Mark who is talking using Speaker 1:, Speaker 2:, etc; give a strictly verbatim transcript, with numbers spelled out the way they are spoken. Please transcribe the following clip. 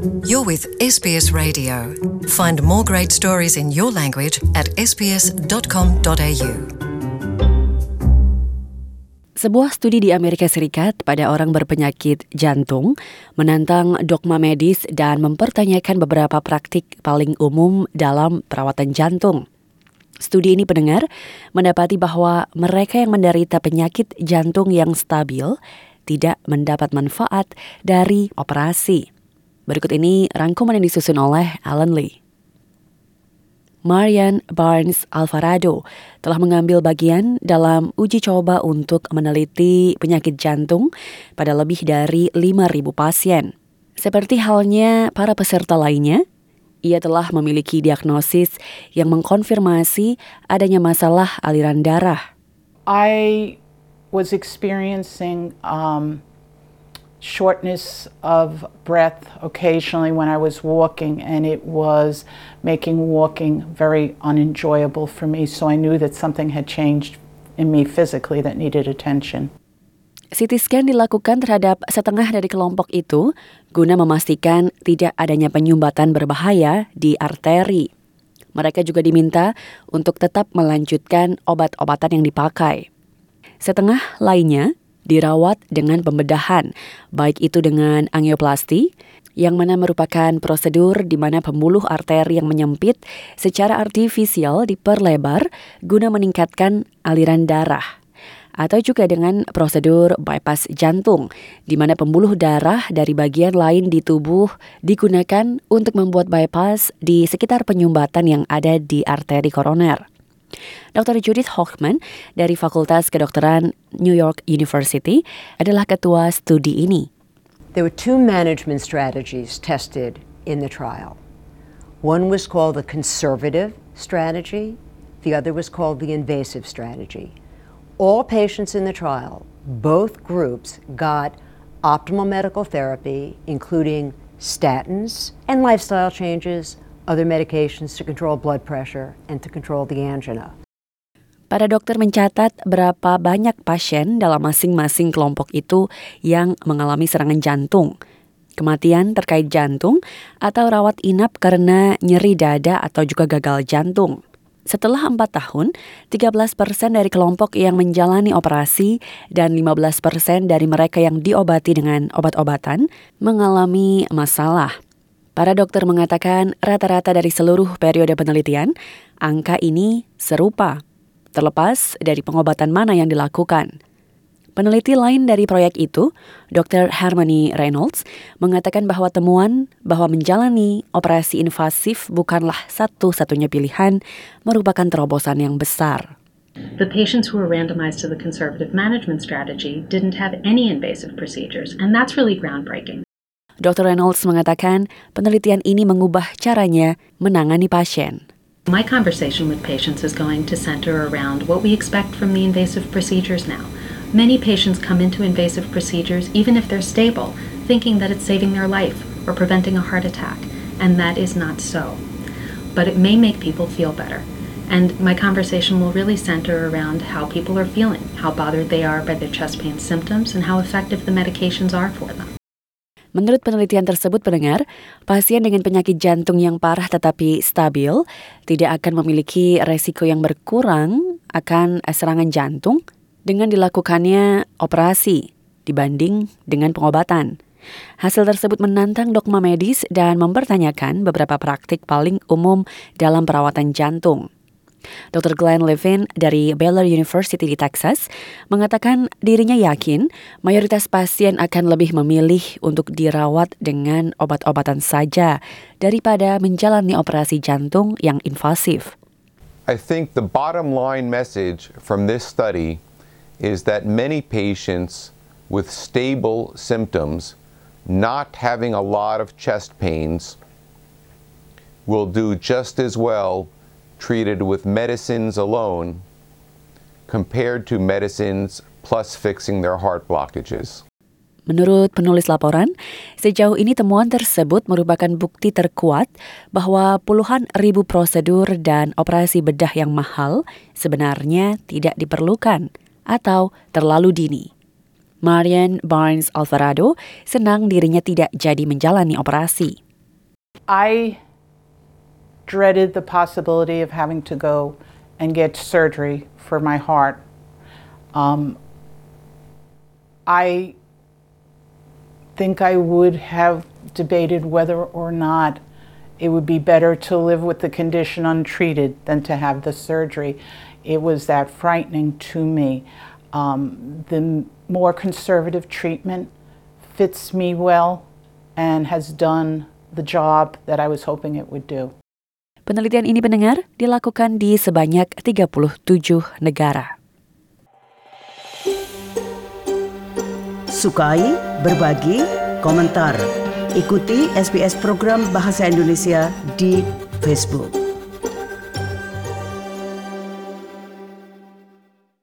Speaker 1: You're with S B S Radio. Find more great stories in your language at s b s dot com dot a u.
Speaker 2: Sebuah studi di Amerika Serikat pada orang berpenyakit jantung menantang dogma medis dan mempertanyakan beberapa praktik paling umum dalam perawatan jantung. Studi ini pendengar mendapati bahwa mereka yang menderita penyakit jantung yang stabil tidak mendapat manfaat dari operasi. Berikut ini rangkuman yang disusun oleh Alan Lee. Marian Barnes Alvarado telah mengambil bagian dalam uji coba untuk meneliti penyakit jantung pada lebih dari lima ribu pasien. Seperti halnya para peserta lainnya, ia telah memiliki diagnosis yang mengkonfirmasi adanya masalah aliran darah.
Speaker 3: I was experiencing um, shortness of breath occasionally when I was walking, and it was making walking very unenjoyable for me. So I knew that something had changed in me physically that needed attention.
Speaker 2: C T scan dilakukan terhadap setengah dari kelompok itu guna memastikan tidak adanya penyumbatan berbahaya di arteri. Mereka juga diminta untuk tetap melanjutkan obat-obatan yang dipakai. Setengah lainnya dirawat dengan pembedahan, baik itu dengan angioplasti, yang mana merupakan prosedur di mana pembuluh arteri yang menyempit secara artifisial diperlebar guna meningkatkan aliran darah. Atau juga dengan prosedur bypass jantung, di mana pembuluh darah dari bagian lain di tubuh digunakan untuk membuat bypass di sekitar penyumbatan yang ada di arteri koroner. dokter Judith Hochman dari Fakultas Kedokteran New York University adalah ketua studi ini.
Speaker 4: There were two management strategies tested in the trial. One was called the conservative strategy, the other was called the invasive strategy. All patients in the trial, both groups, got optimal medical therapy, including statins and lifestyle changes, other medications to control blood pressure and to control the angina.
Speaker 2: Para dokter mencatat berapa banyak pasien dalam masing-masing kelompok itu yang mengalami serangan jantung, kematian terkait jantung, atau rawat inap karena nyeri dada atau juga gagal jantung. Setelah empat tahun, tiga belas persen dari kelompok yang menjalani operasi dan lima belas persen dari mereka yang diobati dengan obat-obatan mengalami masalah. Para dokter mengatakan rata-rata dari seluruh periode penelitian, angka ini serupa, terlepas dari pengobatan mana yang dilakukan. Peneliti lain dari proyek itu, dokter Harmony Reynolds, mengatakan bahwa temuan bahwa menjalani operasi invasif bukanlah satu-satunya pilihan merupakan terobosan yang besar.
Speaker 5: The patients who were randomized to the conservative management strategy didn't have any invasive procedures, and that's really groundbreaking.
Speaker 2: dokter Reynolds mengatakan penelitian ini mengubah caranya menangani pasien.
Speaker 5: My conversation with patients is going to center around what we expect from the invasive procedures now. Many patients come into invasive procedures even if they're stable, thinking that it's saving their life or preventing a heart attack, and that is not so. But it may make people feel better. And my conversation will really center around how people are feeling, how bothered they are by their chest pain symptoms, and how effective the medications are for them.
Speaker 2: Menurut penelitian tersebut, pendengar, pasien dengan penyakit jantung yang parah tetapi stabil tidak akan memiliki resiko yang berkurang akan serangan jantung dengan dilakukannya operasi dibanding dengan pengobatan. Hasil tersebut menantang dogma medis dan mempertanyakan beberapa praktik paling umum dalam perawatan jantung. dokter Glenn Levin dari Baylor University di Texas mengatakan dirinya yakin mayoritas pasien akan lebih memilih untuk dirawat dengan obat-obatan saja daripada menjalani operasi jantung yang invasif.
Speaker 6: I think the bottom line message from this study is that many patients with stable symptoms, not having a lot of chest pains, will do just as well treated with medicines alone compared to medicines plus fixing their heart blockages.
Speaker 2: Menurut penulis laporan, sejauh ini temuan tersebut merupakan bukti terkuat bahwa puluhan ribu prosedur dan operasi bedah yang mahal sebenarnya tidak diperlukan atau terlalu dini. Marian Barnes Alvarado senang dirinya tidak jadi menjalani operasi.
Speaker 3: I dreaded the possibility of having to go and get surgery for my heart. Um, I think I would have debated whether or not it would be better to live with the condition untreated than to have the surgery. It was that frightening to me. Um, the more conservative treatment fits me well and has done the job that I was hoping it would do.
Speaker 2: Penelitian ini pendengar dilakukan di sebanyak tiga puluh tujuh negara.
Speaker 7: Sukai, berbagi, komentar. Ikuti S B S program Bahasa Indonesia di Facebook.